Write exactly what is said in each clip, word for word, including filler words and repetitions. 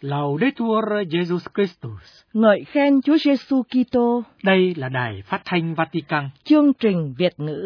Laudetur Jesus Christus. Ngợi khen Chúa Giêsu Kitô. Đây là Đài Phát thanh Vatican. Chương trình Việt ngữ.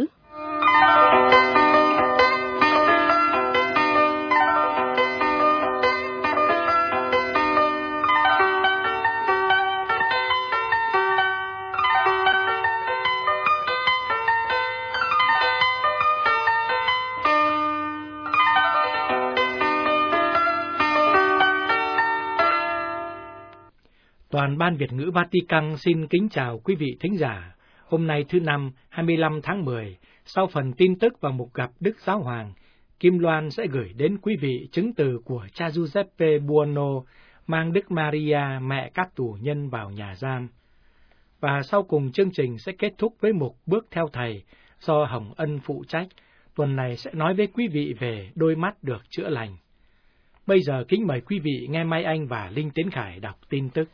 Toàn ban Việt ngữ Vatican xin kính chào quý vị thính giả. Hôm nay thứ Năm, hai mươi lăm tháng mười, sau phần tin tức và mục gặp Đức Giáo Hoàng, Kim Loan sẽ gửi đến quý vị chứng từ của cha Giuseppe Buono mang Đức Maria, mẹ các tù nhân vào nhà giam. Và sau cùng chương trình sẽ kết thúc với mục Bước theo Thầy do Hồng Ân phụ trách. Tuần này sẽ nói với quý vị về đôi mắt được chữa lành. Bây giờ kính mời quý vị nghe Mai Anh và Linh Tiến Khải đọc tin tức.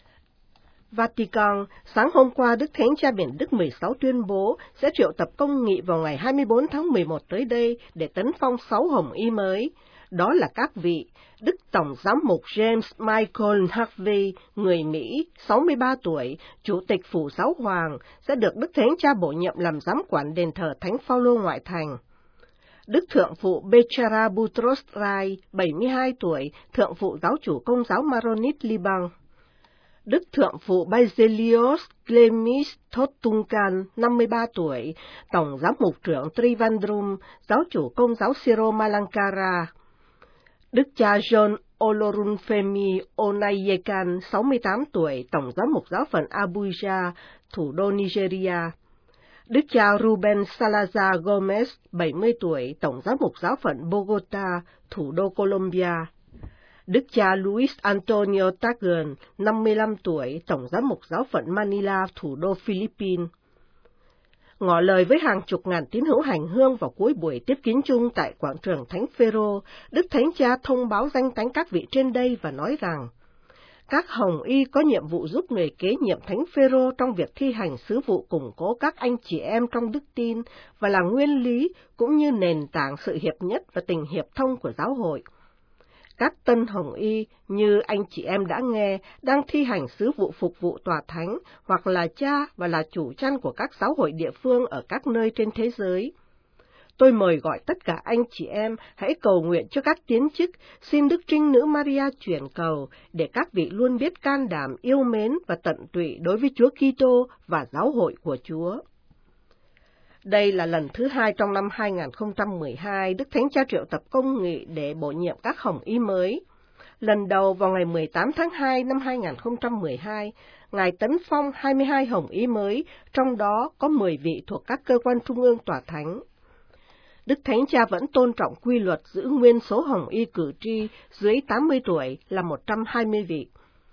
Vatican, sáng hôm qua Đức Thánh Cha Biển Đức mười sáu tuyên bố sẽ triệu tập công nghị vào ngày hai mươi bốn tháng mười một tới đây để tấn phong sáu hồng y mới. Đó là các vị Đức Tổng Giám mục James Michael Harvey, người Mỹ, sáu mươi ba tuổi, Chủ tịch Phủ Giáo Hoàng, sẽ được Đức Thánh Cha bổ nhiệm làm giám quản đền thờ Thánh Phaolô ngoại thành. Đức Thượng phụ Bechara Boutros Rai, bảy mươi hai tuổi, Thượng phụ Giáo chủ Công giáo Maronit Liban. Đức Thượng phụ Basilios Clemis Thotuncan, năm mươi ba tuổi, Tổng Giám mục trưởng Trivandrum, Giáo chủ Công giáo Syro-Malankara. Đức cha John Olorunfemi Onayekan, sáu mươi tám tuổi, Tổng Giám mục Giáo phận Abuja, thủ đô Nigeria. Đức cha Ruben Salazar Gomez, bảy mươi tuổi, Tổng Giám mục Giáo phận Bogota, thủ đô Colombia. Đức cha Luis Antonio Tagle, năm mươi lăm tuổi, Tổng Giám mục Giáo phận Manila, thủ đô Philippines. Ngỏ lời với hàng chục ngàn tín hữu hành hương vào cuối buổi tiếp kiến chung tại quảng trường Thánh Phêrô, Đức Thánh Cha thông báo danh tánh các vị trên đây và nói rằng, các hồng y có nhiệm vụ giúp người kế nhiệm Thánh Phêrô trong việc thi hành sứ vụ củng cố các anh chị em trong đức tin và là nguyên lý cũng như nền tảng sự hiệp nhất và tình hiệp thông của giáo hội. Các tân hồng y, như anh chị em đã nghe, đang thi hành sứ vụ phục vụ tòa thánh, hoặc là cha và là chủ chăn của các giáo hội địa phương ở các nơi trên thế giới. Tôi mời gọi tất cả anh chị em hãy cầu nguyện cho các tiến chức, xin Đức Trinh Nữ Maria chuyển cầu, để các vị luôn biết can đảm, yêu mến và tận tụy đối với Chúa Kitô và giáo hội của Chúa. Đây là lần thứ hai trong năm hai nghìn không trăm mười hai, Đức Thánh Cha triệu tập công nghị để bổ nhiệm các hồng y mới. Lần đầu vào ngày mười tám tháng hai năm hai nghìn không trăm mười hai, Ngài tấn phong hai mươi hai hồng y mới, trong đó có mười vị thuộc các cơ quan trung ương tòa thánh. Đức Thánh Cha vẫn tôn trọng quy luật giữ nguyên số hồng y cử tri dưới tám mươi tuổi là một trăm hai mươi vị.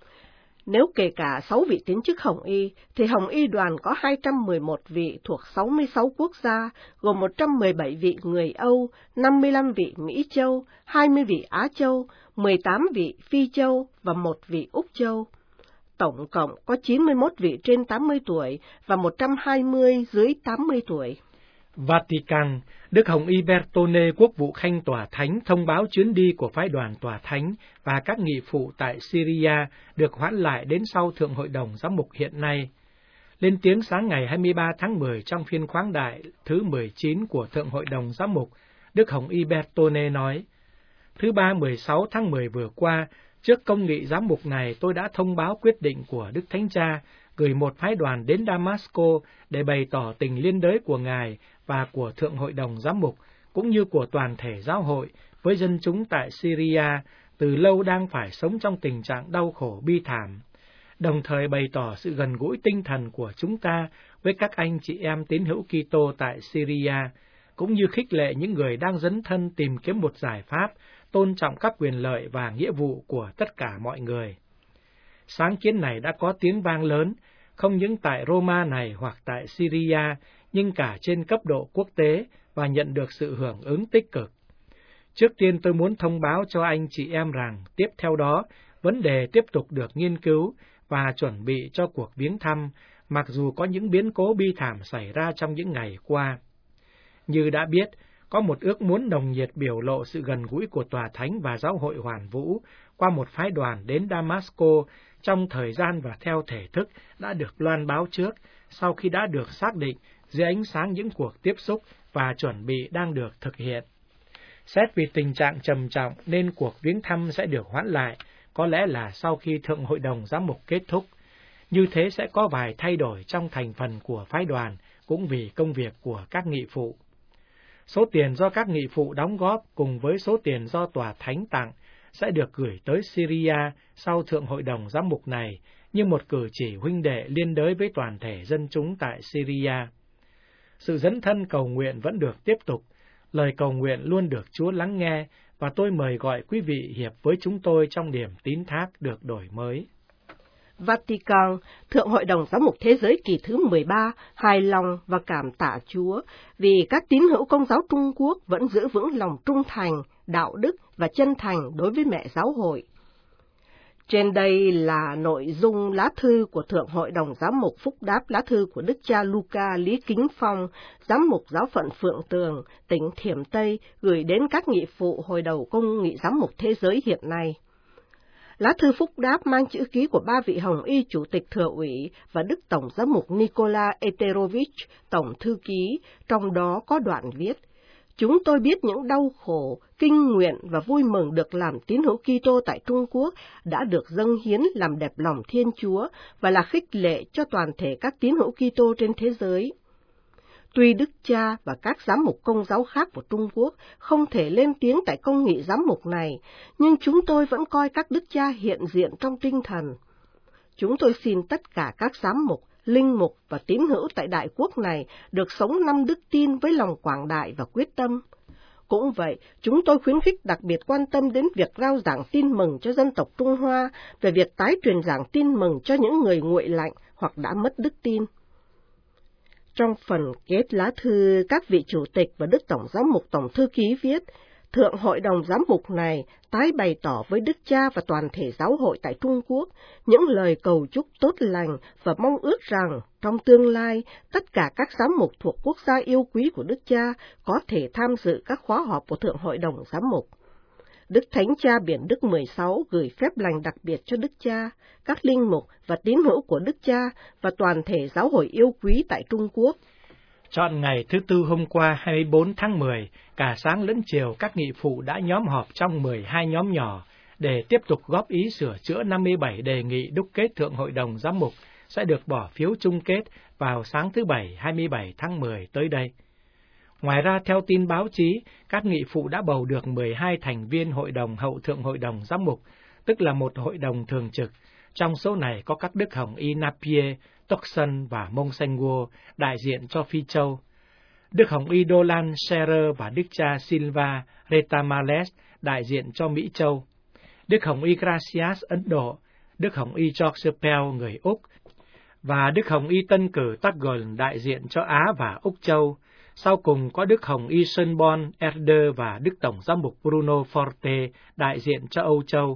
Nếu kể cả sáu vị tiến chức hồng y, thì hồng y đoàn có hai trăm mười một vị thuộc sáu mươi sáu quốc gia, gồm một trăm mười bảy vị người Âu, năm mươi lăm vị Mỹ Châu, hai mươi vị Á Châu, mười tám vị Phi Châu và một vị Úc Châu. Tổng cộng có chín mươi mốt vị trên tám mươi tuổi và một trăm hai mươi dưới tám mươi tuổi. Vatican, Đức Hồng Y Bertone, quốc vụ khanh tòa thánh, thông báo chuyến đi của phái đoàn tòa thánh và các nghị phụ tại Syria được hoãn lại đến sau Thượng Hội đồng Giám mục hiện nay. Lên tiếng sáng ngày hai mươi ba tháng mười trong phiên khoáng đại thứ mười chín của Thượng Hội đồng Giám mục, Đức Hồng Y Bertone nói, thứ ba mười sáu tháng mười vừa qua, trước công nghị giám mục này tôi đã thông báo quyết định của Đức Thánh Cha gửi một phái đoàn đến Damasco để bày tỏ tình liên đới của Ngài và của Thượng Hội đồng Giám mục, cũng như của toàn thể giáo hội với dân chúng tại Syria từ lâu đang phải sống trong tình trạng đau khổ bi thảm, đồng thời bày tỏ sự gần gũi tinh thần của chúng ta với các anh chị em tín hữu Kitô tại Syria, cũng như khích lệ những người đang dấn thân tìm kiếm một giải pháp tôn trọng các quyền lợi và nghĩa vụ của tất cả mọi người. Sáng kiến này đã có tiếng vang lớn, không những tại Roma này hoặc tại Syria, nhưng cả trên cấp độ quốc tế và nhận được sự hưởng ứng tích cực. Trước tiên tôi muốn thông báo cho anh chị em rằng, tiếp theo đó, vấn đề tiếp tục được nghiên cứu và chuẩn bị cho cuộc viếng thăm, mặc dù có những biến cố bi thảm xảy ra trong những ngày qua. Như đã biết, có một ước muốn nồng nhiệt biểu lộ sự gần gũi của Tòa Thánh và Giáo hội Hoàn Vũ qua một phái đoàn đến Damasco trong thời gian và theo thể thức đã được loan báo trước, sau khi đã được xác định dưới ánh sáng những cuộc tiếp xúc và chuẩn bị đang được thực hiện. Xét vì tình trạng trầm trọng nên cuộc viếng thăm sẽ được hoãn lại, có lẽ là sau khi Thượng Hội đồng Giám mục kết thúc. Như thế sẽ có vài thay đổi trong thành phần của phái đoàn, cũng vì công việc của các nghị phụ. Số tiền do các nghị phụ đóng góp cùng với số tiền do Tòa Thánh tặng sẽ được gửi tới Syria sau Thượng Hội đồng Giám mục này, như một cử chỉ huynh đệ liên đới với toàn thể dân chúng tại Syria. Sự dấn thân cầu nguyện vẫn được tiếp tục, lời cầu nguyện luôn được Chúa lắng nghe, và tôi mời gọi quý vị hiệp với chúng tôi trong niềm tín thác được đổi mới. Vatican, Thượng Hội đồng Giám mục Thế giới kỳ thứ mười ba, hài lòng và cảm tạ Chúa vì các tín hữu Công giáo Trung Quốc vẫn giữ vững lòng trung thành, đạo đức và chân thành đối với mẹ giáo hội. Trên đây là nội dung lá thư của Thượng Hội đồng Giám mục phúc đáp lá thư của Đức cha Luca Lý Kính Phong, Giám mục giáo phận Phượng Tường, tỉnh Thiểm Tây, gửi đến các nghị phụ Hội đầu Công nghị Giám mục Thế giới hiện nay. Lá thư phúc đáp mang chữ ký của ba vị Hồng Y Chủ tịch Thừa ủy và Đức Tổng Giám mục Nikola Eterovich, Tổng Thư ký, trong đó có đoạn viết: Chúng tôi biết những đau khổ, kinh nguyện và vui mừng được làm tín hữu Kitô tại Trung Quốc đã được dâng hiến làm đẹp lòng Thiên Chúa và là khích lệ cho toàn thể các tín hữu Kitô trên thế giới. Tuy Đức Cha và các giám mục Công giáo khác của Trung Quốc không thể lên tiếng tại công nghị giám mục này, nhưng chúng tôi vẫn coi các Đức Cha hiện diện trong tinh thần. Chúng tôi xin tất cả các giám mục, linh mục và tín hữu tại Đại Quốc này được sống năm đức tin với lòng quảng đại và quyết tâm. Cũng vậy, chúng tôi khuyến khích đặc biệt quan tâm đến việc rao giảng tin mừng cho dân tộc Trung Hoa, về việc tái truyền giảng tin mừng cho những người nguội lạnh hoặc đã mất đức tin. Trong phần kết lá thư, các vị chủ tịch và Đức Tổng Giám mục Tổng Thư ký viết, Thượng Hội đồng Giám mục này tái bày tỏ với Đức Cha và toàn thể giáo hội tại Trung Quốc những lời cầu chúc tốt lành và mong ước rằng trong tương lai tất cả các giám mục thuộc quốc gia yêu quý của Đức Cha có thể tham dự các khóa họp của Thượng Hội đồng Giám mục. Đức Thánh Cha Biển Đức mười sáu gửi phép lành đặc biệt cho Đức Cha, các linh mục và tín hữu của Đức Cha và toàn thể giáo hội yêu quý tại Trung Quốc. Chọn ngày thứ Tư hôm qua hai mươi bốn tháng mười, cả sáng lẫn chiều các nghị phụ đã nhóm họp trong mười hai nhóm nhỏ để tiếp tục góp ý sửa chữa năm mươi bảy đề nghị đúc kết Thượng Hội đồng Giám mục sẽ được bỏ phiếu chung kết vào sáng thứ Bảy hai mươi bảy tháng mười tới đây. Ngoài ra, theo tin báo chí, các nghị phụ đã bầu được mười hai thành viên Hội đồng Hậu Thượng Hội đồng Giám mục, tức là một hội đồng thường trực. Trong số này có các Đức Hồng Y Napier, Toxon và Monseigneur đại diện cho Phi Châu, Đức Hồng Y Dolan Scherer và Đức cha Silva Retamales đại diện cho Mỹ Châu, Đức Hồng Y Gracias Ấn Độ, Đức Hồng Y George Pell người Úc, và Đức Hồng Y Tân Cử Tagol đại diện cho Á và Úc Châu. Sau cùng có Đức Hồng Y Schönborn Erde và Đức Tổng Giám mục Bruno Forte đại diện cho Âu Châu.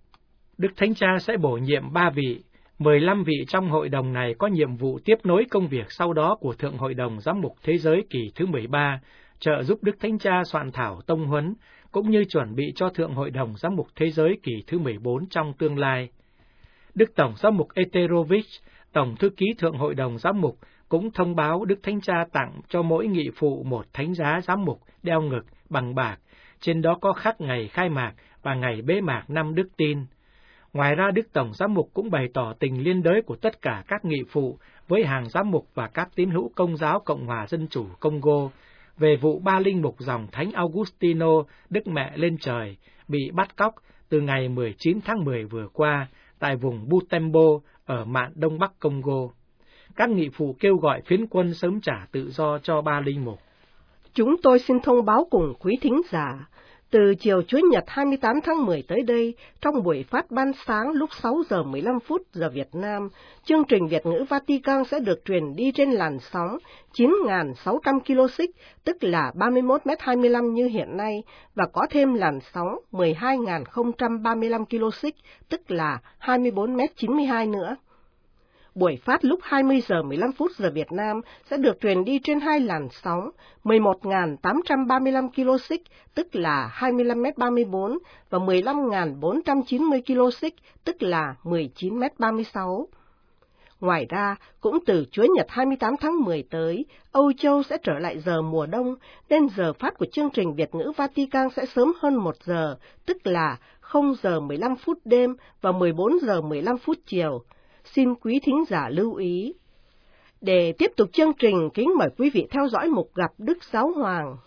Đức Thánh Cha sẽ bổ nhiệm ba vị, mười lăm vị trong hội đồng này có nhiệm vụ tiếp nối công việc sau đó của Thượng Hội đồng Giám mục Thế giới kỳ thứ mười ba, trợ giúp Đức Thánh Cha soạn thảo tông huấn, cũng như chuẩn bị cho Thượng Hội đồng Giám mục Thế giới kỳ thứ mười bốn trong tương lai. Đức Tổng Giám mục Eterovich, Tổng Thư ký Thượng Hội đồng Giám mục, cũng thông báo Đức Thánh Cha tặng cho mỗi nghị phụ một thánh giá giám mục đeo ngực bằng bạc, trên đó có khắc ngày khai mạc và ngày bế mạc năm đức tin. Ngoài ra, Đức Tổng Giám mục cũng bày tỏ tình liên đới của tất cả các nghị phụ với hàng giám mục và các tín hữu Công giáo Cộng hòa Dân chủ Congo về vụ ba linh mục dòng Thánh Augustino, Đức Mẹ lên trời, bị bắt cóc từ ngày mười chín tháng mười vừa qua tại vùng Butembo ở mạn Đông Bắc Congo. Các nghị phụ kêu gọi phiến quân sớm trả tự do cho ba linh mục. Chúng tôi xin thông báo cùng quý thính giả, từ chiều Chủ nhật hai mươi tám tháng mười tới đây, trong buổi phát ban sáng lúc sáu giờ mười lăm phút giờ Việt Nam, chương trình Việt ngữ Vatican sẽ được truyền đi trên làn sóng chín nghìn sáu trăm ki lô xích, tức là ba mươi mốt mét hai mươi lăm như hiện nay, và có thêm làn sóng mười hai nghìn không trăm ba mươi lăm ki lô xích, tức là hai mươi bốn mét chín mươi hai nữa. Buổi phát lúc hai mươi giờ mười lăm phút giờ Việt Nam sẽ được truyền đi trên hai làn sóng mười một nghìn tám trăm ba mươi lăm ki lô xích, tức là hai mươi lăm mét ba mươi bốn, và mười lăm nghìn bốn trăm chín mươi ki lô xích, tức là mười chín mét ba mươi sáu. Ngoài ra, cũng từ Chúa Nhật hai mươi tám tháng mười tới, Âu Châu sẽ trở lại giờ mùa đông, nên giờ phát của chương trình Việt ngữ Vatican sẽ sớm hơn một giờ, tức là không giờ mười lăm phút đêm và mười bốn giờ mười lăm phút chiều. Xin quý thính giả lưu ý. Để tiếp tục chương trình, kính mời quý vị theo dõi mục gặp Đức Giáo Hoàng.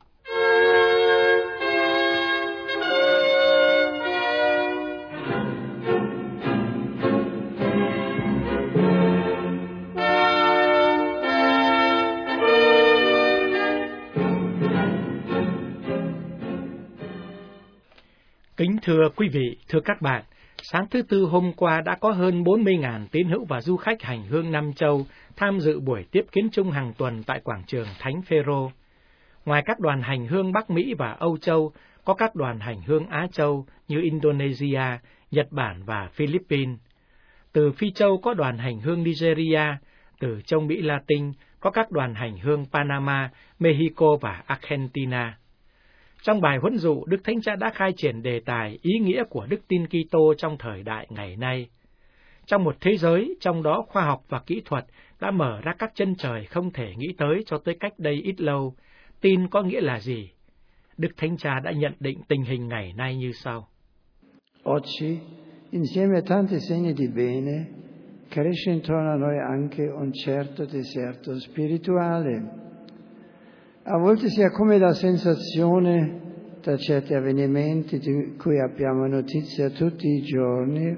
Kính thưa quý vị, thưa các bạn, sáng thứ Tư hôm qua đã có hơn bốn mươi nghìn tín hữu và du khách hành hương Nam Châu tham dự buổi tiếp kiến chung hàng tuần tại quảng trường Thánh Phêrô. Ngoài các đoàn hành hương Bắc Mỹ và Âu Châu, có các đoàn hành hương Á Châu như Indonesia, Nhật Bản và Philippines. Từ Phi Châu có đoàn hành hương Nigeria, từ châu Mỹ Latin có các đoàn hành hương Panama, Mexico và Argentina. Trong bài huấn dụ, Đức Thánh Cha đã khai triển đề tài ý nghĩa của đức tin Kitô trong thời đại ngày nay. Trong một thế giới, trong đó khoa học và kỹ thuật đã mở ra các chân trời không thể nghĩ tới cho tới cách đây ít lâu, tin có nghĩa là gì? Đức Thánh Cha đã nhận định tình hình ngày nay như sau. Oggi, insieme a tanti segni di bene, cresce intorno a noi anche un certo deserto spirituale. A volte si ha come la sensazione, da certi avvenimenti di cui abbiamo notizia tutti i giorni.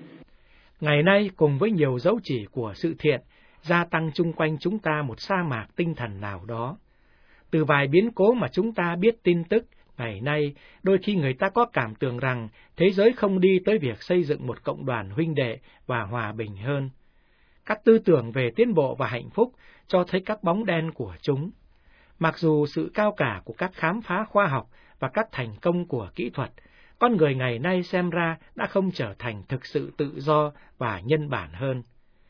Ngày nay, cùng với nhiều dấu chỉ của sự thiện, gia tăng chung quanh chúng ta một sa mạc tinh thần nào đó. Từ vài biến cố mà chúng ta biết tin tức, ngày nay, đôi khi người ta có cảm tưởng rằng thế giới không đi tới việc xây dựng một cộng đoàn huynh đệ và hòa bình hơn. Các tư tưởng về tiến bộ và hạnh phúc cho thấy các bóng đen của chúng. Mặc dù sự cao cả của các khám phá khoa học và các thành công của kỹ thuật, con người ngày nay xem ra đã không trở thành thực sự tự do và nhân bản hơn.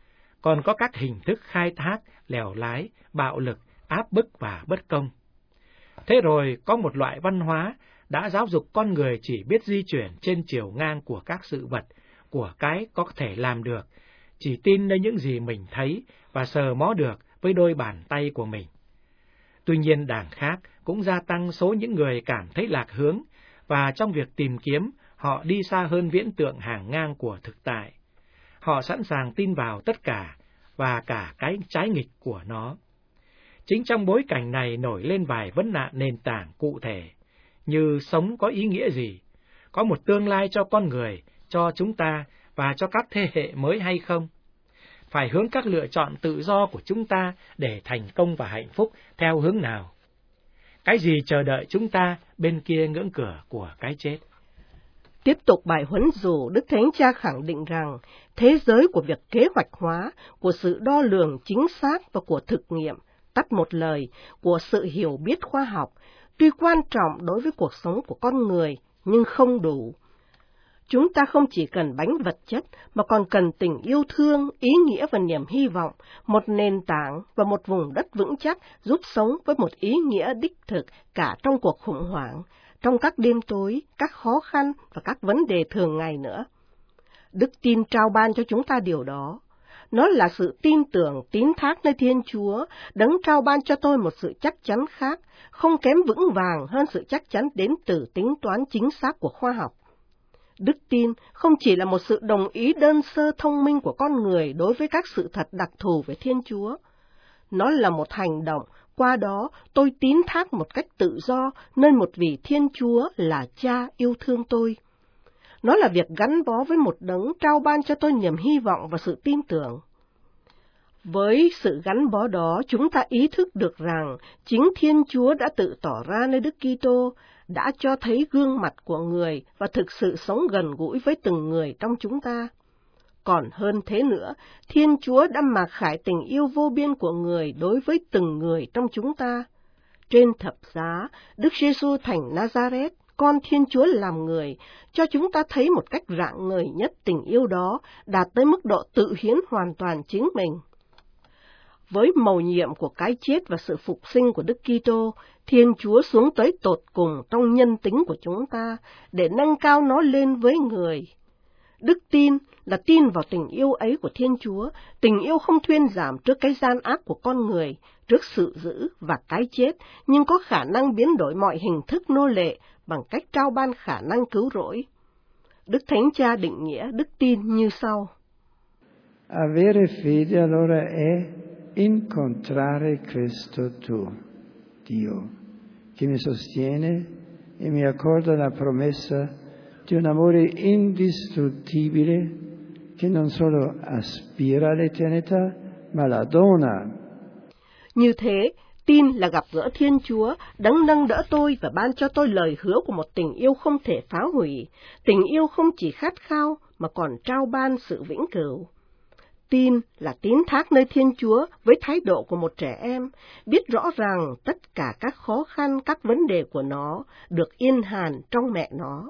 Còn có các hình thức khai thác, lèo lái, bạo lực, áp bức và bất công. Thế rồi có một loại văn hóa đã giáo dục con người chỉ biết di chuyển trên chiều ngang của các sự vật, của cái có thể làm được, chỉ tin nơi những gì mình thấy và sờ mó được với đôi bàn tay của mình. Tuy nhiên đảng khác cũng gia tăng số những người cảm thấy lạc hướng, và trong việc tìm kiếm, họ đi xa hơn viễn tượng hàng ngang của thực tại. Họ sẵn sàng tin vào tất cả, và cả cái trái nghịch của nó. Chính trong bối cảnh này nổi lên vài vấn nạn nền tảng cụ thể, như sống có ý nghĩa gì, có một tương lai cho con người, cho chúng ta và cho các thế hệ mới hay không? Phải hướng các lựa chọn tự do của chúng ta để thành công và hạnh phúc theo hướng nào? Cái gì chờ đợi chúng ta bên kia ngưỡng cửa của cái chết? Tiếp tục bài huấn dụ, Đức Thánh Cha khẳng định rằng thế giới của việc kế hoạch hóa, của sự đo lường chính xác và của thực nghiệm, tắt một lời, của sự hiểu biết khoa học, tuy quan trọng đối với cuộc sống của con người, nhưng không đủ. Chúng ta không chỉ cần bánh vật chất, mà còn cần tình yêu thương, ý nghĩa và niềm hy vọng, một nền tảng và một vùng đất vững chắc giúp sống với một ý nghĩa đích thực cả trong cuộc khủng hoảng, trong các đêm tối, các khó khăn và các vấn đề thường ngày nữa. Đức tin trao ban cho chúng ta điều đó. Nó là sự tin tưởng, tín thác nơi Thiên Chúa, đấng trao ban cho tôi một sự chắc chắn khác, không kém vững vàng hơn sự chắc chắn đến từ tính toán chính xác của khoa học. Đức tin không chỉ là một sự đồng ý đơn sơ thông minh của con người đối với các sự thật đặc thù về Thiên Chúa. Nó là một hành động, qua đó tôi tín thác một cách tự do nơi một vị Thiên Chúa là Cha yêu thương tôi. Nó là việc gắn bó với một đấng trao ban cho tôi niềm hy vọng và sự tin tưởng. Với sự gắn bó đó, chúng ta ý thức được rằng chính Thiên Chúa đã tự tỏ ra nơi Đức Kitô, đã cho thấy gương mặt của người và thực sự sống gần gũi với từng người trong chúng ta. Còn hơn thế nữa, Thiên Chúa đã mặc khải tình yêu vô biên của người đối với từng người trong chúng ta. Trên thập giá, Đức Giêsu thành Nazareth con Thiên Chúa làm người, cho chúng ta thấy một cách rạng ngời nhất tình yêu đó, đạt tới mức độ tự hiến hoàn toàn chính mình. Với mầu nhiệm của cái chết và sự phục sinh của Đức Kitô, Thiên Chúa xuống tới tột cùng trong nhân tính của chúng ta để nâng cao nó lên với người. Đức tin là tin vào tình yêu ấy của Thiên Chúa, tình yêu không thuyên giảm trước cái gian ác của con người, trước sự dữ và cái chết, nhưng có khả năng biến đổi mọi hình thức nô lệ bằng cách trao ban khả năng cứu rỗi. Đức Thánh Cha định nghĩa đức tin như sau. Avere fede allora è incontrare Cristo tuo, Dio, che mi sostiene e mi accorda la promessa di un amore indistruttibile che non solo aspira all'eternità, ma la dona. Như thế, tin là gặp gỡ Thiên Chúa, đấng nâng đỡ tôi và ban cho tôi lời hứa của một tình yêu không thể phá hủy. Tình yêu không chỉ khát khao, mà còn trao ban sự vĩnh cửu. Tin là tín thác nơi Thiên Chúa với thái độ của một trẻ em, biết rõ rằng tất cả các khó khăn, các vấn đề của nó được yên hàn trong mẹ nó.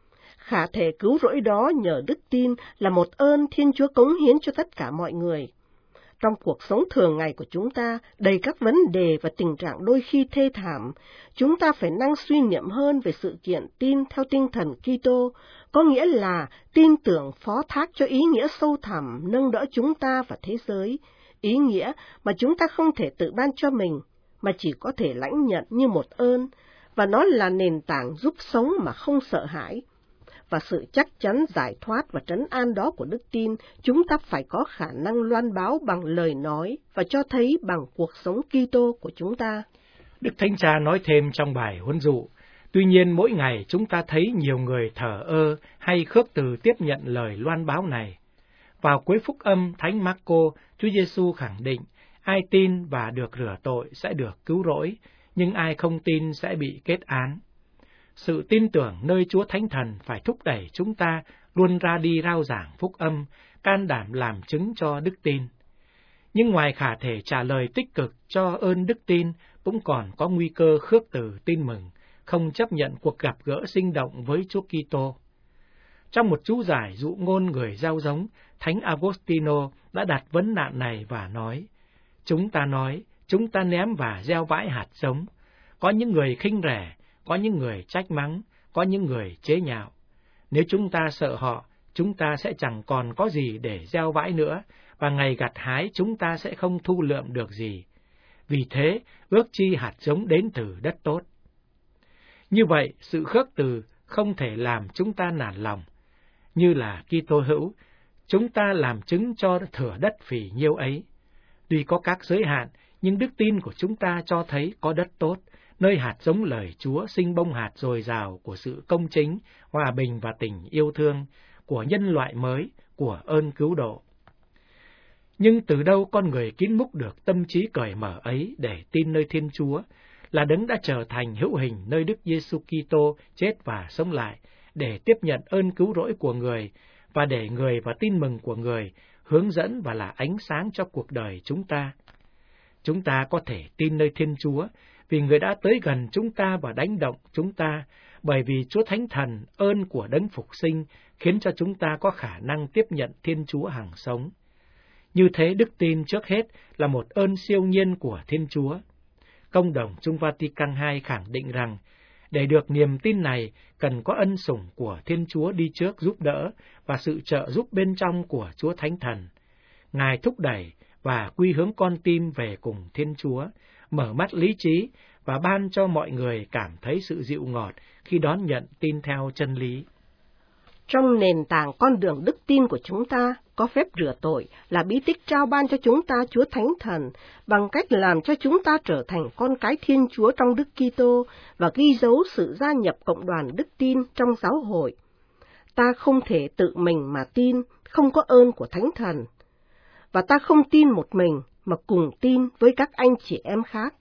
Khả thể cứu rỗi đó nhờ đức tin là một ơn Thiên Chúa cống hiến cho tất cả mọi người. Trong cuộc sống thường ngày của chúng ta, đầy các vấn đề và tình trạng đôi khi thê thảm, chúng ta phải năng suy niệm hơn về sự kiện tin theo tinh thần Kitô, có nghĩa là tin tưởng phó thác cho ý nghĩa sâu thẳm nâng đỡ chúng ta và thế giới, ý nghĩa mà chúng ta không thể tự ban cho mình, mà chỉ có thể lãnh nhận như một ơn, và nó là nền tảng giúp sống mà không sợ hãi. Và sự chắc chắn giải thoát và trấn an đó của đức tin, chúng ta phải có khả năng loan báo bằng lời nói và cho thấy bằng cuộc sống Kitô của chúng ta. Đức Thánh Cha nói thêm trong bài huấn dụ, tuy nhiên mỗi ngày chúng ta thấy nhiều người thờ ơ hay khước từ tiếp nhận lời loan báo này. Vào cuối phúc âm Thánh Marco, Chúa Giêsu khẳng định, ai tin và được rửa tội sẽ được cứu rỗi, nhưng ai không tin sẽ bị kết án. Sự tin tưởng nơi Chúa Thánh Thần phải thúc đẩy chúng ta luôn ra đi rao giảng phúc âm, can đảm làm chứng cho đức tin. Nhưng ngoài khả thể trả lời tích cực cho ơn đức tin, cũng còn có nguy cơ khước từ tin mừng, không chấp nhận cuộc gặp gỡ sinh động với Chúa Kitô. Trong một chú giải dụ ngôn người gieo giống, Thánh Agostino đã đặt vấn nạn này và nói, chúng ta nói, chúng ta ném và gieo vãi hạt giống, có những người khinh rẻ, có những người trách mắng, có những người chế nhạo. Nếu chúng ta sợ họ, chúng ta sẽ chẳng còn có gì để gieo vãi nữa, và ngày gặt hái chúng ta sẽ không thu lượm được gì. Vì thế, ước chi hạt giống đến từ đất tốt. Như vậy, sự khước từ không thể làm chúng ta nản lòng. Như là Kitô hữu, chúng ta làm chứng cho thửa đất phì nhiêu ấy. Tuy có các giới hạn, nhưng đức tin của chúng ta cho thấy có đất tốt, nơi hạt giống lời Chúa sinh bông hạt dồi dào của sự công chính, hòa bình và tình yêu thương, của nhân loại mới, của ơn cứu độ. Nhưng từ đâu con người kín múc được tâm trí cởi mở ấy để tin nơi Thiên Chúa, là đấng đã trở thành hữu hình nơi Đức Giêsu Kitô chết và sống lại, để tiếp nhận ơn cứu rỗi của người, và để người và tin mừng của người hướng dẫn và là ánh sáng cho cuộc đời chúng ta. Chúng ta có thể tin nơi Thiên Chúa, vì người đã tới gần chúng ta và đánh động chúng ta, bởi vì Chúa Thánh Thần, ơn của đấng phục sinh, khiến cho chúng ta có khả năng tiếp nhận Thiên Chúa hằng sống. Như thế, đức tin trước hết là một ơn siêu nhiên của Thiên Chúa. Công đồng Trung Vatican hai khẳng định rằng, để được niềm tin này, cần có ân sủng của Thiên Chúa đi trước giúp đỡ và sự trợ giúp bên trong của Chúa Thánh Thần. Ngài thúc đẩy và quy hướng con tim về cùng Thiên Chúa, mở mắt lý trí và ban cho mọi người cảm thấy sự dịu ngọt khi đón nhận tin theo chân lý. Trong nền tảng con đường đức tin của chúng ta, có phép rửa tội là bí tích trao ban cho chúng ta Chúa Thánh Thần, bằng cách làm cho chúng ta trở thành con cái Thiên Chúa trong Đức Kitô và ghi dấu sự gia nhập cộng đoàn đức tin trong giáo hội. Ta không thể tự mình mà tin, không có ơn của Thánh Thần. Và ta không tin một mình, mà cùng tin với các anh chị em khác.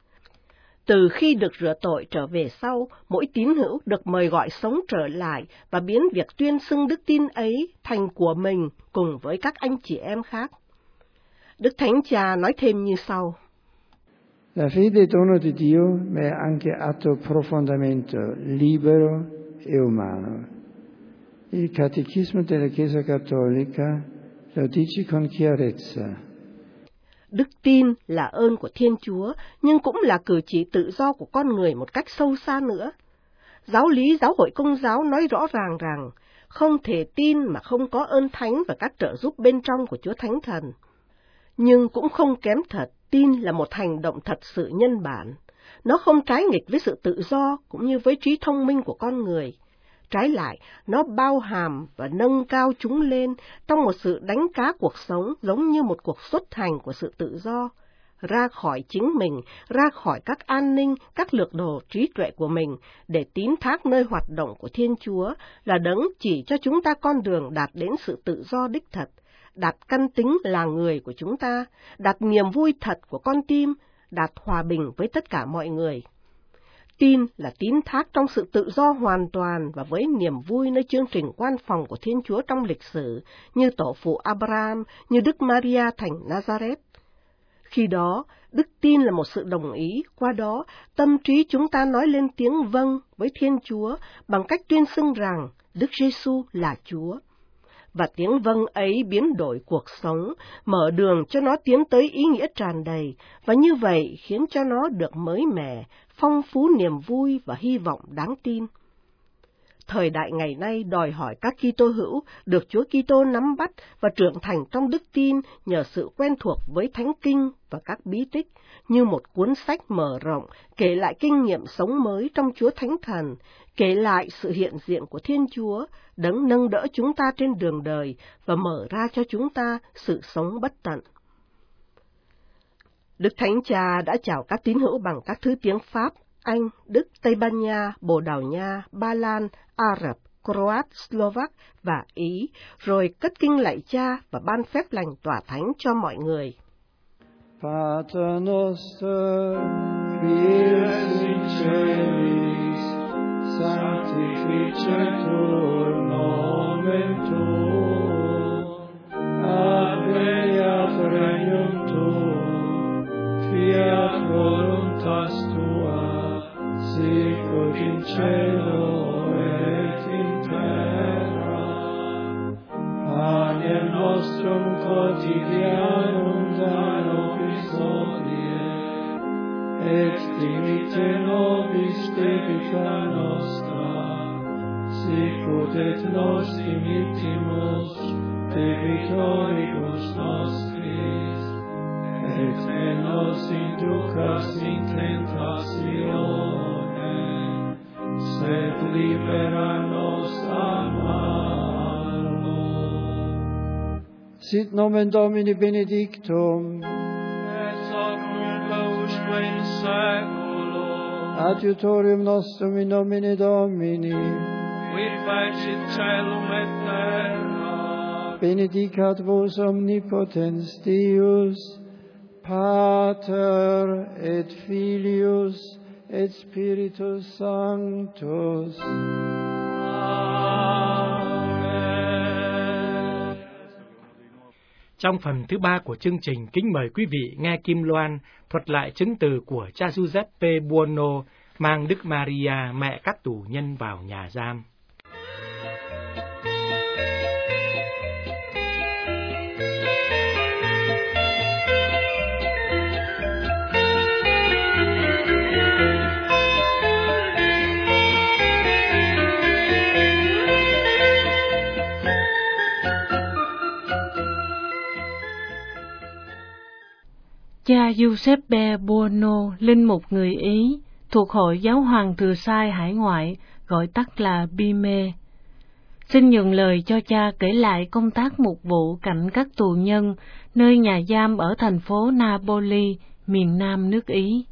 Từ khi được rửa tội trở về sau, mỗi tín hữu được mời gọi sống trở lại và biến việc tuyên xưng đức tin ấy thành của mình cùng với các anh chị em khác. Đức Thánh Cha nói thêm như sau. La fede è dono di Dio, ma è anche atto profondamente libero e umano. Il Catechismo della Chiesa Cattolica lo dice con chiarezza. Đức tin là ơn của Thiên Chúa, nhưng cũng là cử chỉ tự do của con người một cách sâu xa nữa. Giáo lý Giáo hội Công giáo nói rõ ràng rằng, không thể tin mà không có ơn thánh và các trợ giúp bên trong của Chúa Thánh Thần. Nhưng cũng không kém thật, tin là một hành động thật sự nhân bản. Nó không trái nghịch với sự tự do cũng như với trí thông minh của con người. Trái lại, nó bao hàm và nâng cao chúng lên trong một sự đánh cá cuộc sống giống như một cuộc xuất hành của sự tự do, ra khỏi chính mình, ra khỏi các an ninh, các lược đồ trí tuệ của mình, để tín thác nơi hoạt động của Thiên Chúa là đấng chỉ cho chúng ta con đường đạt đến sự tự do đích thật, đạt căn tính là người của chúng ta, đạt niềm vui thật của con tim, đạt hòa bình với tất cả mọi người. Tin là tín thác trong sự tự do hoàn toàn và với niềm vui nơi chương trình quan phòng của Thiên Chúa trong lịch sử, như tổ phụ Abraham, như Đức Maria thành Nazareth. Khi đó, đức tin là một sự đồng ý, qua đó tâm trí chúng ta nói lên tiếng vâng với Thiên Chúa bằng cách tuyên xưng rằng Đức Giêsu là Chúa. Và tiếng vâng ấy biến đổi cuộc sống, mở đường cho nó tiến tới ý nghĩa tràn đầy, và như vậy khiến cho nó được mới mẻ, phong phú niềm vui và hy vọng đáng tin. Thời đại ngày nay đòi hỏi các Kitô hữu được Chúa Kitô nắm bắt và trưởng thành trong đức tin nhờ sự quen thuộc với Thánh Kinh và các bí tích, như một cuốn sách mở rộng, kể lại kinh nghiệm sống mới trong Chúa Thánh Thần, kể lại sự hiện diện của Thiên Chúa, đấng nâng đỡ chúng ta trên đường đời và mở ra cho chúng ta sự sống bất tận. Đức Thánh Cha đã chào các tín hữu bằng các thứ tiếng Pháp, Anh, Đức, Tây Ban Nha, Bồ Đào Nha, Ba Lan, Ả Rập, Croat, Slovak và Ý, rồi cất kinh lạy Cha và ban phép lành tỏa thánh cho mọi người. Pater noster, qui es in celis, sanctificetur nomen tuum, adveniat regnum tuum, fiat voluntas tua, sicut in cielo et in terra. Panem nostrum quotidianum da nobis hodie, et dimitte nobis debita nostra, sicut et nos dimittimus debitoribus nostris, et ne nos inducas in tentatione, sed libera nos a malo. Sit nomen Domini benedictum, et hoc nunc usque in saeculum, adiutorium nostrum in nomine Domini, qui fecit caelum et terra, benedicat vos omnipotens Deus, Pater et Filius et Spiritus Sanctus. Trong phần thứ ba của chương trình, kính mời quý vị nghe Kim Loan thuật lại chứng từ của cha Giuseppe Buono mang Đức Maria, mẹ các tù nhân vào nhà giam. Cha Giuseppe Buono, linh mục người Ý, thuộc Hội Giáo hoàng Thừa Sai Hải ngoại, gọi tắt là bê i em e. Xin nhường lời cho cha kể lại công tác mục vụ cạnh các tù nhân nơi nhà giam ở thành phố Napoli, miền nam nước Ý.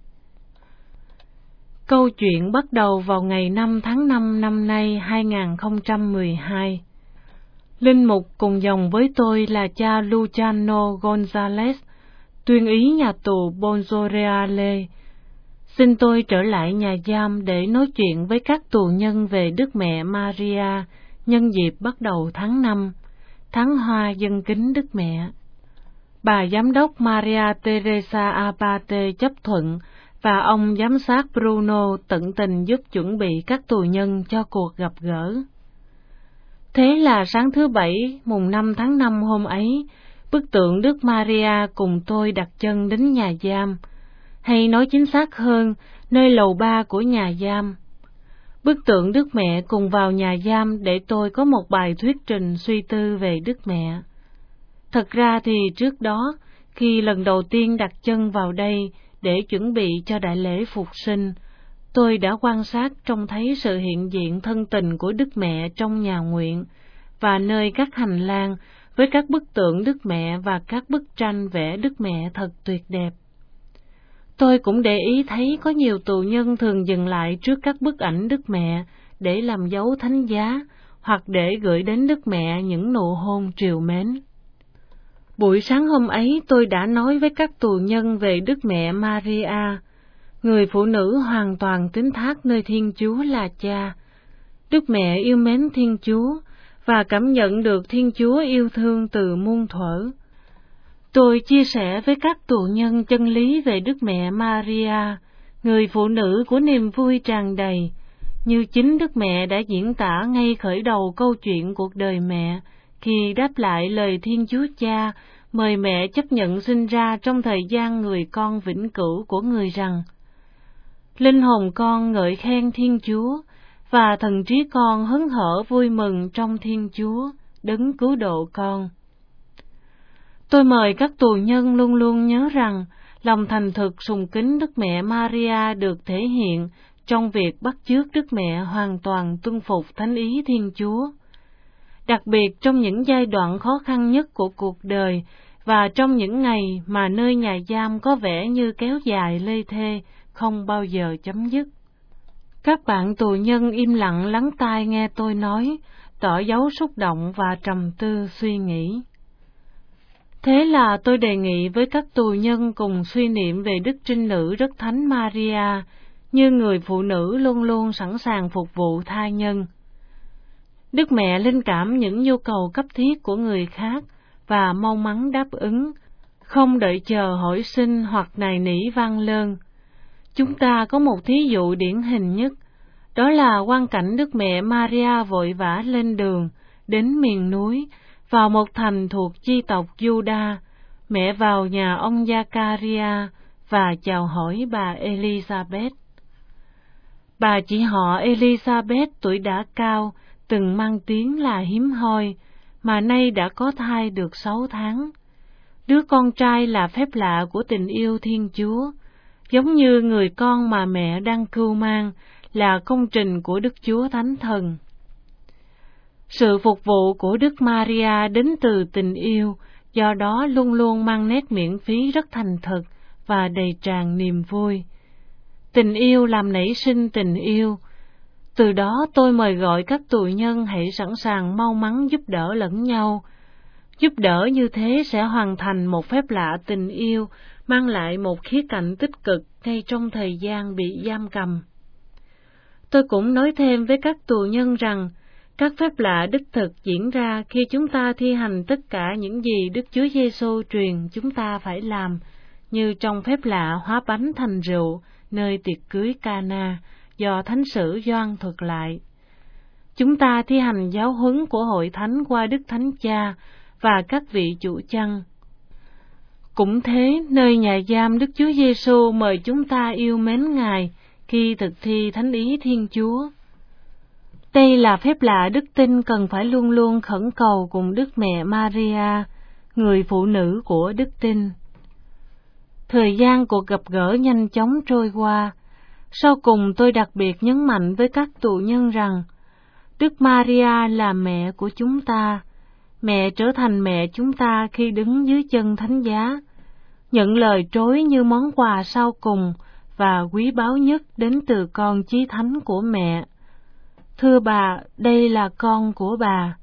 Câu chuyện bắt đầu vào ngày năm tháng năm năm nay hai nghìn không trăm mười hai. Linh mục cùng dòng với tôi là cha Luciano Gonzalez, tuyên ý nhà tù Bonzoreale. Xin tôi trở lại nhà giam để nói chuyện với các tù nhân về Đức Mẹ Maria nhân dịp bắt đầu tháng năm, tháng hoa dân kính Đức Mẹ. Bà Giám đốc Maria Teresa Abate chấp thuận và ông giám sát Bruno tận tình giúp chuẩn bị các tù nhân cho cuộc gặp gỡ. Thế là sáng thứ Bảy, mùng năm tháng năm hôm ấy, bức tượng Đức Maria cùng tôi đặt chân đến nhà giam, hay nói chính xác hơn, nơi lầu ba của nhà giam. Bức tượng Đức Mẹ cùng vào nhà giam để tôi có một bài thuyết trình suy tư về Đức Mẹ. Thật ra thì trước đó, khi lần đầu tiên đặt chân vào đây để chuẩn bị cho đại lễ Phục sinh, tôi đã quan sát trông thấy sự hiện diện thân tình của Đức Mẹ trong nhà nguyện và nơi các hành lang với các bức tượng Đức Mẹ và các bức tranh vẽ Đức Mẹ thật tuyệt đẹp. Tôi cũng để ý thấy có nhiều tù nhân thường dừng lại trước các bức ảnh Đức Mẹ để làm dấu thánh giá hoặc để gửi đến Đức Mẹ những nụ hôn trìu mến. Buổi sáng hôm ấy tôi đã nói với các tù nhân về Đức Mẹ Maria, người phụ nữ hoàn toàn tín thác nơi Thiên Chúa là Cha. Đức Mẹ yêu mến Thiên Chúa và cảm nhận được Thiên Chúa yêu thương từ muôn thuở. Tôi chia sẻ với các tù nhân chân lý về Đức Mẹ Maria, người phụ nữ của niềm vui tràn đầy, như chính Đức Mẹ đã diễn tả ngay khởi đầu câu chuyện cuộc đời mẹ, khi đáp lại lời Thiên Chúa Cha mời mẹ chấp nhận sinh ra trong thời gian người con vĩnh cửu của người rằng: linh hồn con ngợi khen Thiên Chúa, và thần trí con hớn hở vui mừng trong Thiên Chúa, đấng cứu độ con. Tôi mời các tù nhân luôn luôn nhớ rằng lòng thành thực sùng kính Đức Mẹ Maria được thể hiện trong việc bắt chước Đức Mẹ hoàn toàn tuân phục thánh ý Thiên Chúa. Đặc biệt trong những giai đoạn khó khăn nhất của cuộc đời và trong những ngày mà nơi nhà giam có vẻ như kéo dài lê thê, không bao giờ chấm dứt. Các bạn tù nhân im lặng lắng tai nghe tôi nói, tỏ dấu xúc động và trầm tư suy nghĩ. Thế là tôi đề nghị với các tù nhân cùng suy niệm về Đức Trinh Nữ Rất Thánh Maria, như người phụ nữ luôn luôn sẵn sàng phục vụ tha nhân. Đức Mẹ linh cảm những nhu cầu cấp thiết của người khác và mong mắn đáp ứng, không đợi chờ hỏi xin hoặc nài nỉ van lơn. Chúng ta có một thí dụ điển hình nhất, đó là quang cảnh Đức Mẹ Maria vội vã lên đường, đến miền núi, vào một thành thuộc chi tộc Juda. Mẹ vào nhà ông Zakaria và chào hỏi bà Elizabeth. Bà chị họ Elizabeth tuổi đã cao, từng mang tiếng là hiếm hoi, mà nay đã có thai được sáu tháng. Đứa con trai là phép lạ của tình yêu Thiên Chúa, giống như người con mà mẹ đang cưu mang là công trình của Đức Chúa Thánh Thần. Sự phục vụ của Đức Maria đến từ tình yêu, do đó luôn luôn mang nét miễn phí rất thành thực và đầy tràn niềm vui. Tình yêu làm nảy sinh tình yêu. Từ đó tôi mời gọi các tù nhân hãy sẵn sàng mau mắn giúp đỡ lẫn nhau. Giúp đỡ như thế sẽ hoàn thành một phép lạ tình yêu, mang lại một khía cạnh tích cực ngay trong thời gian bị giam cầm. Tôi cũng nói thêm với các tù nhân rằng, các phép lạ đích thực diễn ra khi chúng ta thi hành tất cả những gì Đức Chúa Giêsu truyền chúng ta phải làm, như trong phép lạ hóa bánh thành rượu nơi tiệc cưới Cana do Thánh sử Gioan thuật lại. Chúng ta thi hành giáo huấn của Hội Thánh qua Đức Thánh Cha và các vị chủ chăn. Cũng thế, nơi nhà giam Đức Chúa Giêsu mời chúng ta yêu mến Ngài khi thực thi thánh ý Thiên Chúa. Đây là phép lạ đức tin cần phải luôn luôn khẩn cầu cùng Đức Mẹ Maria, người phụ nữ của đức tin. Thời gian cuộc gặp gỡ nhanh chóng trôi qua. Sau cùng tôi đặc biệt nhấn mạnh với các tù nhân rằng, Đức Maria là mẹ của chúng ta. Mẹ trở thành mẹ chúng ta khi đứng dưới chân thánh giá, nhận lời trối như món quà sau cùng và quý báu nhất đến từ con chí thánh của mẹ. Thưa bà, đây là con của bà.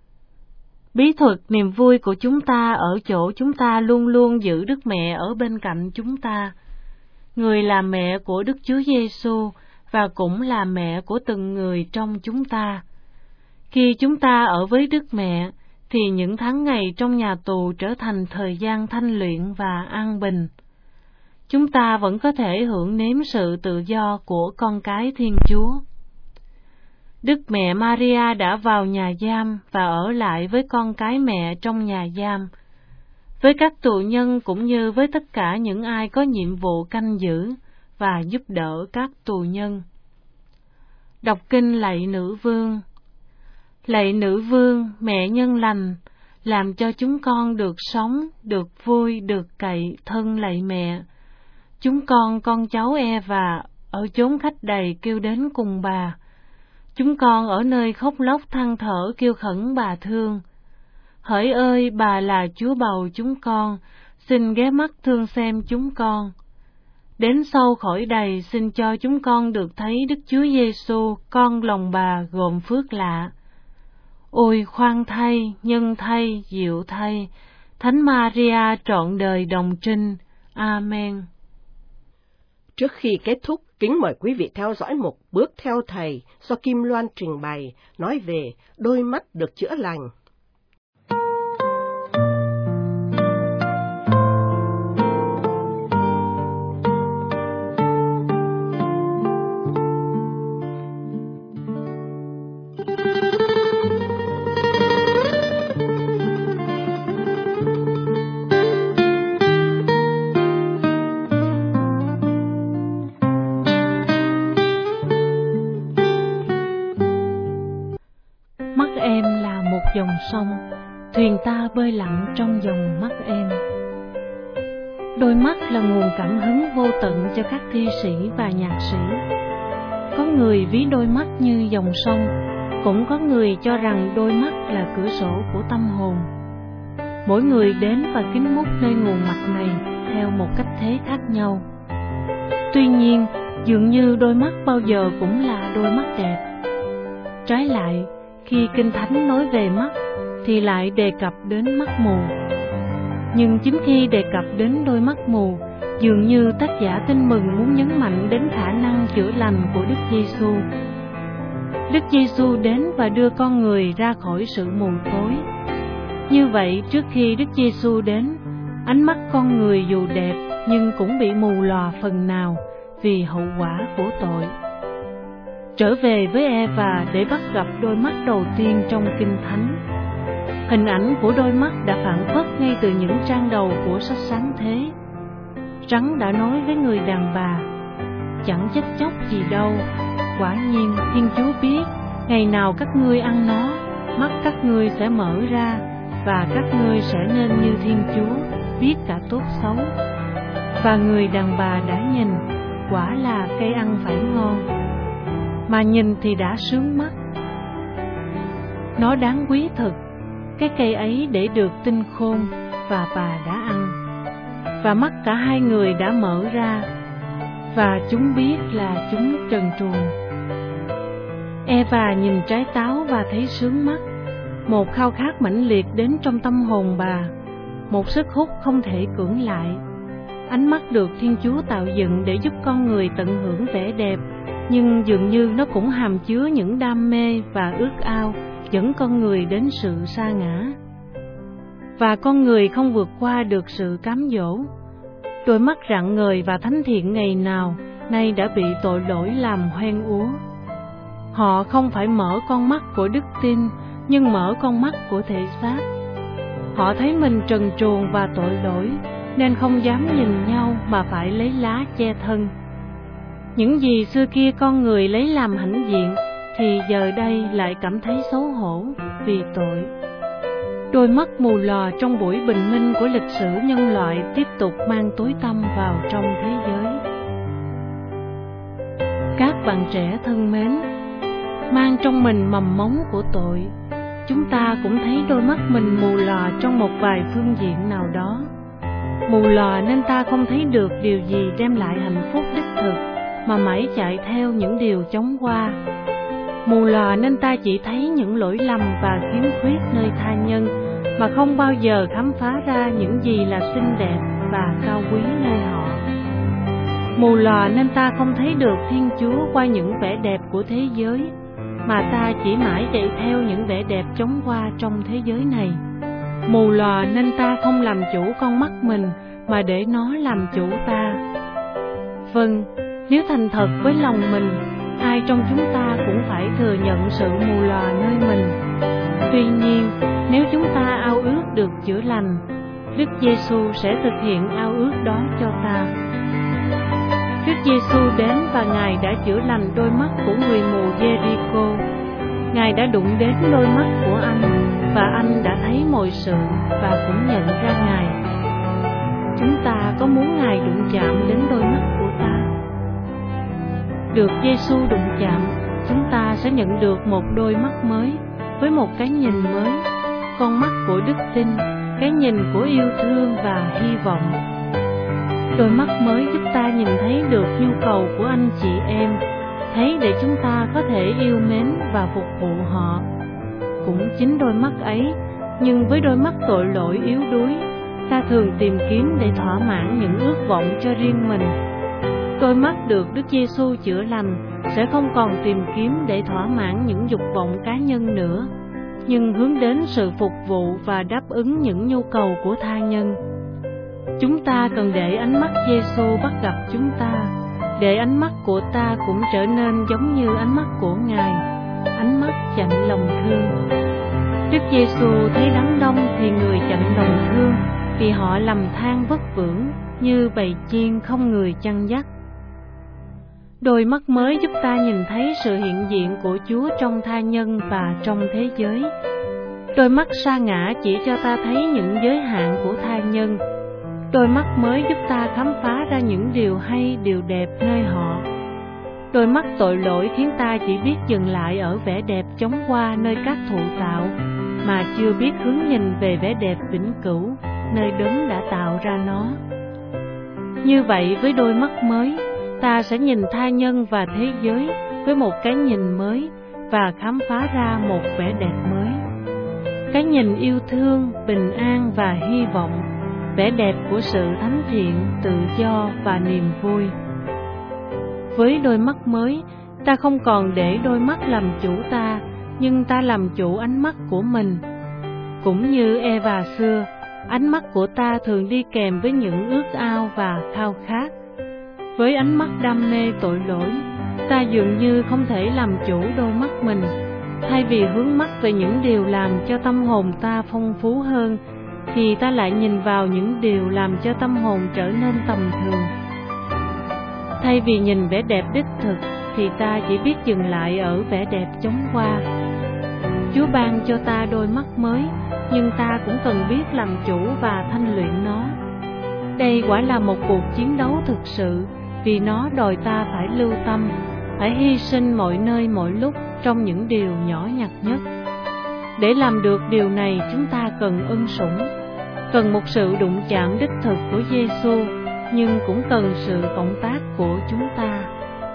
Bí thuật niềm vui của chúng ta ở chỗ chúng ta luôn luôn giữ Đức Mẹ ở bên cạnh chúng ta. Người là mẹ của Đức Chúa Giêsu và cũng là mẹ của từng người trong chúng ta. Khi chúng ta ở với Đức Mẹ, thì những tháng ngày trong nhà tù trở thành thời gian thanh luyện và an bình. chúng ta vẫn có thể hưởng nếm sự tự do của con cái Thiên Chúa. Đức Mẹ Maria đã vào nhà giam và ở lại với con cái mẹ trong nhà giam, với các tù nhân cũng như với tất cả những ai có nhiệm vụ canh giữ và giúp đỡ các tù nhân. Đọc kinh lạy nữ vương. Lạy nữ vương, mẹ nhân lành, làm cho chúng con được sống, được vui, được cậy thân lạy mẹ. Chúng con, con cháu Eva, ở chốn khách đầy kêu đến cùng bà. Chúng con ở nơi khóc lóc than thở kêu khẩn bà thương. Hỡi ơi, bà là Chúa bầu chúng con, xin ghé mắt thương xem chúng con. Đến sau khỏi đầy, xin cho chúng con được thấy Đức Chúa Giêsu, con lòng bà gồm phước lạ. Ôi khoan thay, nhân thay, diệu thay, Thánh Maria trọn đời đồng trinh. Amen. Trước khi kết thúc, kính mời quý vị theo dõi một bước theo thầy do Kim Loan trình bày, nói về đôi mắt được chữa lành. Dòng sông, thuyền ta bơi lặng trong dòng mắt em. Đôi mắt là nguồn cảm hứng vô tận cho các thi sĩ và nhạc sĩ. Có người ví đôi mắt như dòng sông, cũng có người cho rằng đôi mắt là cửa sổ của tâm hồn. Mỗi người đến và kính múc nơi nguồn mạch này theo một cách thế khác nhau. Tuy nhiên, dường như đôi mắt bao giờ cũng là đôi mắt đẹp. Trái lại, khi Kinh Thánh nói về mắt, thì lại đề cập đến mắt mù. Nhưng chính khi đề cập đến đôi mắt mù, dường như tác giả Tin Mừng muốn nhấn mạnh đến khả năng chữa lành của Đức Giêsu. Đức Giêsu đến và đưa con người ra khỏi sự mù tối. Như vậy, trước khi Đức Giêsu đến, ánh mắt con người dù đẹp nhưng cũng bị mù lòa phần nào vì hậu quả của tội. Trở về với Eva để bắt gặp đôi mắt đầu tiên trong Kinh Thánh. Hình ảnh của đôi mắt đã phản phất ngay từ những trang đầu của sách Sáng Thế. Trắng đã nói với người đàn bà, chẳng chết chóc gì đâu, quả nhiên Thiên Chúa biết, ngày nào các ngươi ăn nó, mắt các ngươi sẽ mở ra, và các ngươi sẽ nên như Thiên Chúa, biết cả tốt xấu. Và người đàn bà đã nhìn, quả là cây ăn phải ngon, mà nhìn thì đã sướng mắt. Nó đáng quý thật, cái cây ấy để được tinh khôn, và bà đã ăn. Và mắt cả hai người đã mở ra, và chúng biết là chúng trần truồng. Eva nhìn trái táo và thấy sướng mắt. Một khao khát mãnh liệt đến trong tâm hồn bà, một sức hút không thể cưỡng lại. Ánh mắt được Thiên Chúa tạo dựng để giúp con người tận hưởng vẻ đẹp, nhưng dường như nó cũng hàm chứa những đam mê và ước ao dẫn con người đến sự sa ngã. Và con người không vượt qua được sự cám dỗ. Đôi mắt rạng ngời và thánh thiện ngày nào nay đã bị tội lỗi làm hoen úa. Họ không phải mở con mắt của đức tin, nhưng mở con mắt của thể xác. Họ thấy mình trần truồng và tội lỗi, nên không dám nhìn nhau mà phải lấy lá che thân. Những gì xưa kia con người lấy làm hãnh diện, thì giờ đây lại cảm thấy xấu hổ vì tội. Đôi mắt mù lòa trong buổi bình minh của lịch sử nhân loại tiếp tục mang tối tăm vào trong thế giới. Các bạn trẻ thân mến, mang trong mình mầm móng của tội, chúng ta cũng thấy đôi mắt mình mù lòa trong một vài phương diện nào đó. Mù lòa nên ta không thấy được điều gì đem lại hạnh phúc đích thực, mà mãi chạy theo những điều chóng qua. Mù lòa nên ta chỉ thấy những lỗi lầm và khiếm khuyết nơi tha nhân, mà không bao giờ khám phá ra những gì là xinh đẹp và cao quý nơi họ. Mù lòa nên ta không thấy được Thiên Chúa qua những vẻ đẹp của thế giới, mà ta chỉ mãi chạy theo những vẻ đẹp chóng qua trong thế giới này. Mù lòa nên ta không làm chủ con mắt mình, mà để nó làm chủ ta. Vâng, nếu thành thật với lòng mình, ai trong chúng ta cũng phải thừa nhận sự mù lòa nơi mình. Tuy nhiên, nếu chúng ta ao ước được chữa lành, Đức Giêsu sẽ thực hiện ao ước đó cho ta. Đức Giêsu đến và Ngài đã chữa lành đôi mắt của người mù Giê-ri-cô. Ngài đã đụng đến đôi mắt của anh, và anh đã thấy mọi sự và cũng nhận ra Ngài. Chúng ta có muốn Ngài đụng chạm đến đôi mắt của ta? Được Giêsu đụng chạm, chúng ta sẽ nhận được một đôi mắt mới, với một cái nhìn mới, con mắt của đức tin, cái nhìn của yêu thương và hy vọng. Đôi mắt mới giúp ta nhìn thấy được nhu cầu của anh chị em, thấy để chúng ta có thể yêu mến và phục vụ họ. Cũng chính đôi mắt ấy, nhưng với đôi mắt tội lỗi yếu đuối, ta thường tìm kiếm để thỏa mãn những ước vọng cho riêng mình. Đôi mắt được Đức Giêsu chữa lành sẽ không còn tìm kiếm để thỏa mãn những dục vọng cá nhân nữa, nhưng hướng đến sự phục vụ và đáp ứng những nhu cầu của tha nhân. Chúng ta cần để ánh mắt Giêsu bắt gặp chúng ta, để ánh mắt của ta cũng trở nên giống như ánh mắt của Ngài, ánh mắt chạnh lòng thương. Đức Giêsu thấy đám đông thì người chạnh lòng thương, vì họ lầm than vất vưởng như bầy chiên không người chăn dắt. Đôi mắt mới giúp ta nhìn thấy sự hiện diện của Chúa trong tha nhân và trong thế giới. Đôi mắt sa ngã chỉ cho ta thấy những giới hạn của tha nhân. Đôi mắt mới giúp ta khám phá ra những điều hay, điều đẹp nơi họ. Đôi mắt tội lỗi khiến ta chỉ biết dừng lại ở vẻ đẹp chóng qua nơi các thụ tạo, mà chưa biết hướng nhìn về vẻ đẹp vĩnh cửu nơi đấng đã tạo ra nó. Như vậy, với đôi mắt mới, ta sẽ nhìn tha nhân và thế giới với một cái nhìn mới và khám phá ra một vẻ đẹp mới. Cái nhìn yêu thương, bình an và hy vọng, vẻ đẹp của sự thánh thiện, tự do và niềm vui. Với đôi mắt mới, ta không còn để đôi mắt làm chủ ta, nhưng ta làm chủ ánh mắt của mình. Cũng như Eva xưa, ánh mắt của ta thường đi kèm với những ước ao và khao khát. Với ánh mắt đam mê tội lỗi, ta dường như không thể làm chủ đôi mắt mình. Thay vì hướng mắt về những điều làm cho tâm hồn ta phong phú hơn, thì ta lại nhìn vào những điều làm cho tâm hồn trở nên tầm thường. Thay vì nhìn vẻ đẹp đích thực, thì ta chỉ biết dừng lại ở vẻ đẹp chóng qua. Chúa ban cho ta đôi mắt mới, nhưng ta cũng cần biết làm chủ và thanh luyện nó. Đây quả là một cuộc chiến đấu thực sự, vì nó đòi ta phải lưu tâm, phải hy sinh mọi nơi mọi lúc trong những điều nhỏ nhặt nhất. Để làm được điều này, chúng ta cần ân sủng, cần một sự đụng chạm đích thực của Giêsu, nhưng cũng cần sự cộng tác của chúng ta.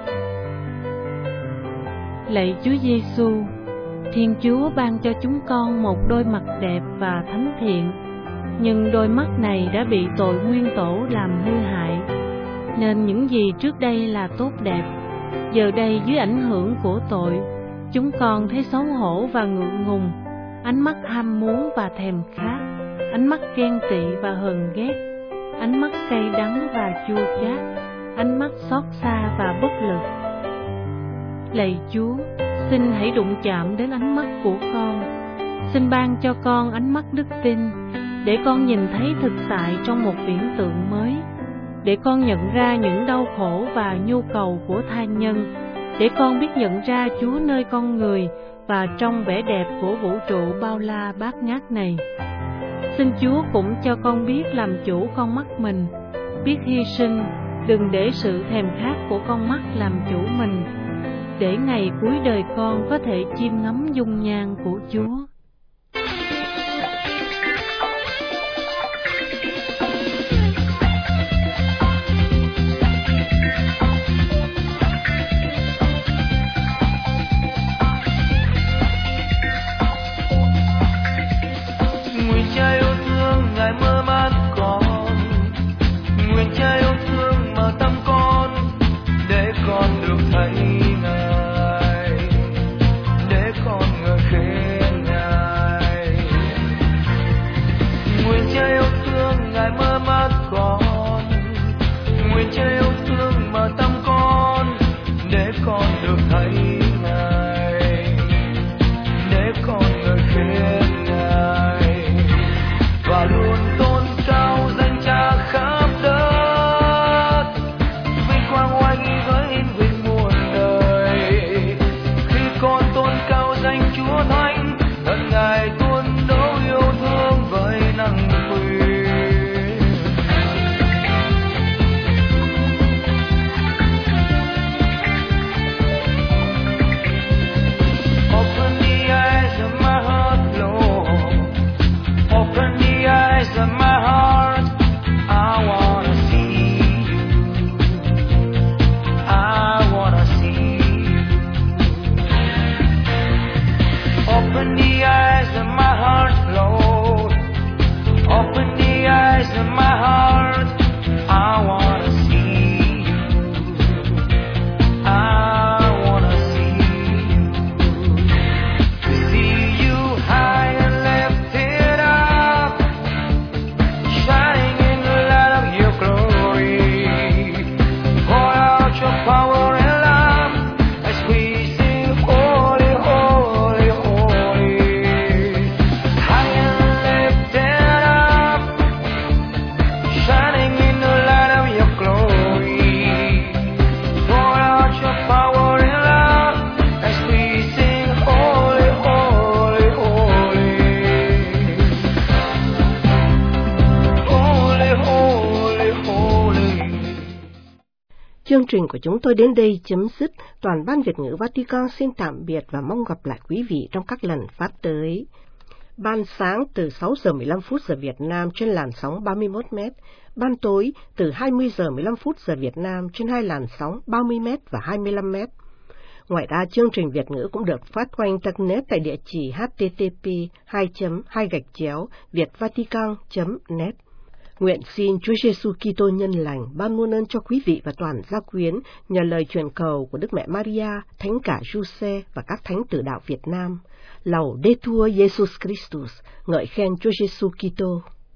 Lạy Chúa Giêsu, Thiên Chúa ban cho chúng con một đôi mặt đẹp và thánh thiện, nhưng đôi mắt này đã bị tội nguyên tổ làm hư hại, nên những gì trước đây là tốt đẹp, giờ đây dưới ảnh hưởng của tội, chúng con thấy xấu hổ và ngượng ngùng, ánh mắt ham muốn và thèm khát, ánh mắt ghen tị và hờn ghét, ánh mắt cay đắng và chua chát, ánh mắt xót xa và bất lực. Lạy Chúa, xin hãy đụng chạm đến ánh mắt của con, xin ban cho con ánh mắt đức tin, để con nhìn thấy thực tại trong một viễn tượng mới, để con nhận ra những đau khổ và nhu cầu của tha nhân, để con biết nhận ra Chúa nơi con người và trong vẻ đẹp của vũ trụ bao la bát ngát này. Xin Chúa cũng cho con biết làm chủ con mắt mình, biết hy sinh, đừng để sự thèm khát của con mắt làm chủ mình, để ngày cuối đời con có thể chiêm ngắm dung nhan của Chúa. Nguyện Cha yêu thương Ngài mơ mát con, nguyện Cha yêu thương mở tâm con, để con được thấy Ngài, để con ngợi khen Ngài. the eyes of my heart, I wanna see you. I wanna see you. Open the eyes of my heart, Lord. Open the eyes of my heart, I wanna see you. I wanna see you. See you high and lifted up, shining in the light of your glory. Pour out your power and love as we sing holy, holy, holy. High and lifted up, shining in the light of your glory. Pour out your power and love as we sing holy, holy, holy. Holy, holy, holy. Chương trình của chúng tôi đến đây chấm dứt. Toàn ban Việt ngữ Vatican xin tạm biệt và mong gặp lại quý vị trong các lần phát tới. Ban sáng từ sáu giờ mười lăm phút giờ Việt Nam trên làn sóng ba mươi mốt mét, ban tối từ hai mươi giờ mười lăm phút giờ Việt Nam trên hai làn sóng ba mươi mét và hai mươi lăm mét. Ngoài ra, chương trình Việt ngữ cũng được phát qua Internet tại địa chỉ h t t p hai chấm hai gạch chéo vietvatican chấm net. Nguyện xin Chúa Giêsu Kitô nhân lành ban muôn ơn cho quý vị và toàn gia quyến nhờ lời truyền cầu của Đức Mẹ Maria, Thánh cả Giuse và các thánh tử đạo Việt Nam. Laudetur Jesus Christus, ngợi khen Chúa Giêsu Kitô.